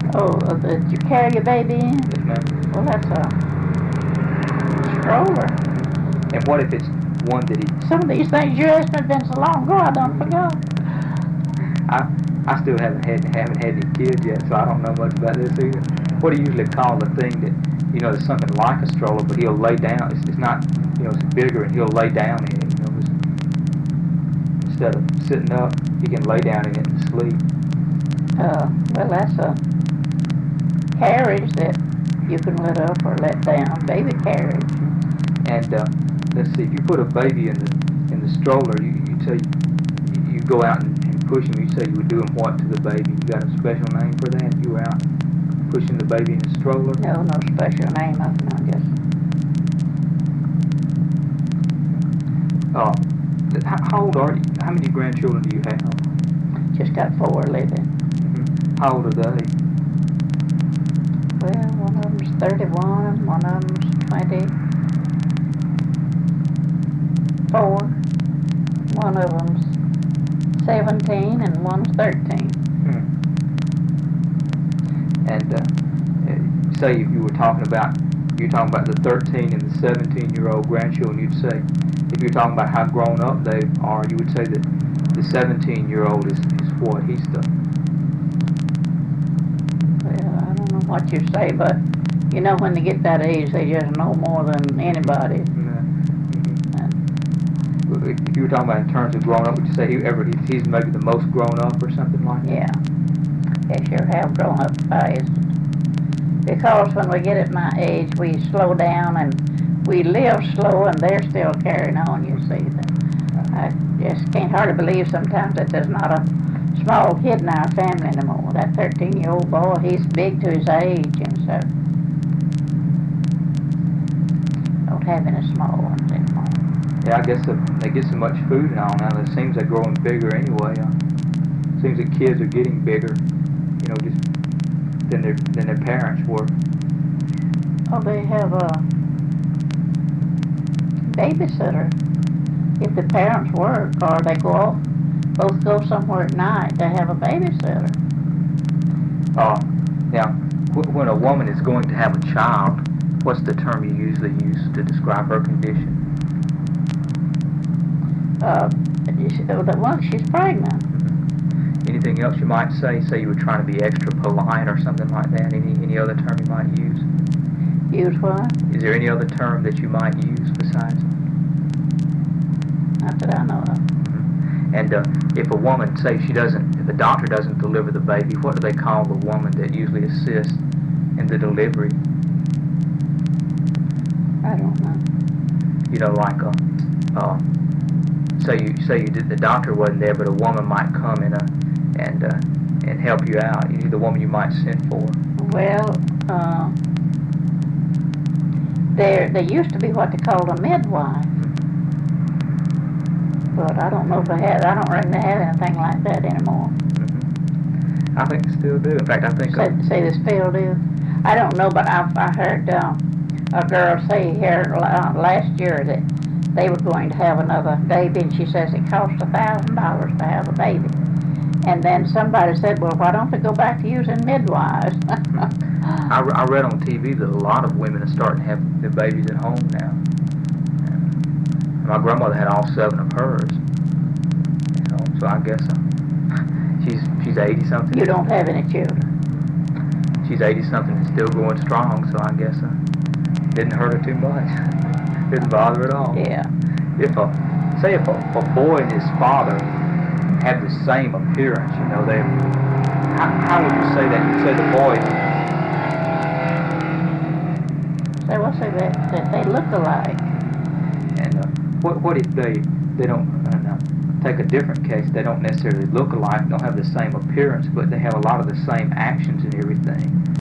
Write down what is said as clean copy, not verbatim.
Oh, did you carry your baby in? Yes, ma'am. Well, that's a stroller. And what if it's one that he... Some of these things you asked me have been so long ago, I done forgot. I still haven't had any kids yet, so I don't know much about this either. What do you usually call the thing that, you know, there's something like a stroller, but he'll lay down. It's not, you know, it's bigger, and he'll lay down in it. You know, instead of sitting up, he can lay down in it and sleep. Well, that's a carriage that you can let up or let down, baby carriage. And let's see, if you put a baby in the stroller, you say you go out and push him. You say you were doing what to the baby? You got a special name for that? You were out pushing the baby in the stroller? No special name of it, I guess. How old are you? How many grandchildren do you have? Just got 4 living. How old are they? Well, one of them's 31, one of them's 24, one of them's 17, and one's 13. And say if you were talking about the 13 and the 17-year-old grandchildren, you'd say, if you're talking about how grown up they are, you would say that the 17-year-old is what? He's the... Well, I don't know what you say, but you know when they get that age, they just know more than anybody. If you were talking about in terms of grown up, would you say he's maybe the most grown up or something like that? Yeah. They sure have grown up fast. Because when we get at my age, we slow down and we live slow, and they're still carrying on, you see. I just can't hardly believe sometimes that there's not a small kid in our family anymore. That 13-year-old boy, he's big to his age, and so don't have any small ones anymore. Yeah, I guess they get so much food and all now. It seems they're growing bigger anyway. It seems that kids are getting bigger, you know, just than their parents were. Oh, they have a babysitter. If the parents work or they both go somewhere at night, they have a babysitter. Now, when a woman is going to have a child, what's the term you usually use to describe her condition? The one, she's pregnant. Anything else you might say? Say you were trying to be extra polite or something like that? Any other term you might use? Use what? Is there any other term that you might use besides? Not that I know of. And if a woman, say if a doctor doesn't deliver the baby, what do they call the woman that usually assists in the delivery? I don't know. You know, like say the doctor wasn't there, but a woman might come and help you out. You need the woman you might send for. Well, there used to be what they called a midwife, but I don't know if they have. I don't reckon they have anything like that anymore. I think they still do. In fact, I think say they still do. I don't know, but I heard a girl say here last year that they were going to have another baby, and she says it cost $1,000 to have a baby. And then somebody said, well, why don't they go back to using midwives? I read on TV that a lot of women are starting to have their babies at home now. My grandmother had all 7 of hers. You know, so I guess she's 80-something. You don't have any children. She's 80-something and still going strong, so I guess didn't hurt her too much. Didn't bother her at all. Yeah. If a boy and his father have the same appearance, you know, how would you say that? You'd say the boy. They will say that they look alike. And what if they don't? Take a different case. They don't necessarily look alike. Don't have the same appearance, but they have a lot of the same actions and everything.